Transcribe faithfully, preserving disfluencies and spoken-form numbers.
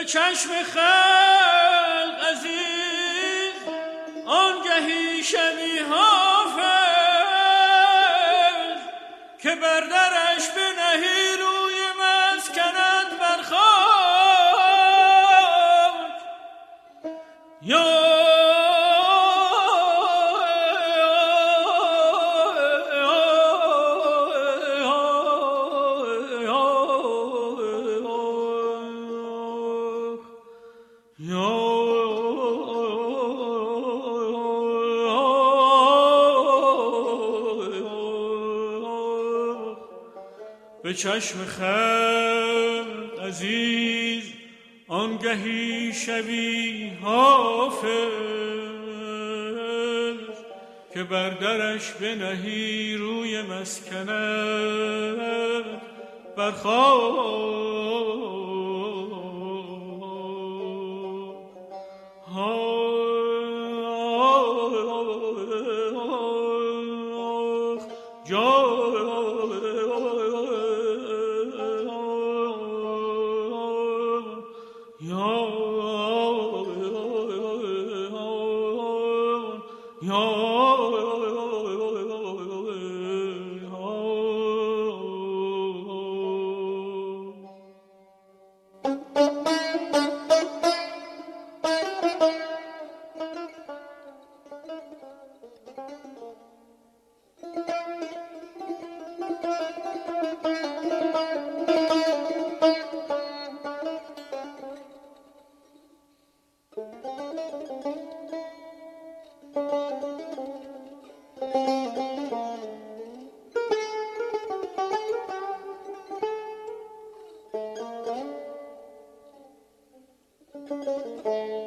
به چشم خلق عزیز آنگهی شوی حافظ که بر درش بنهی روی مسکنت بر خاک. یا به چشم خلق عزیز آنگهی شوی حافظ که بر درش بنهی روی مسکنت بر خاک. Thank you.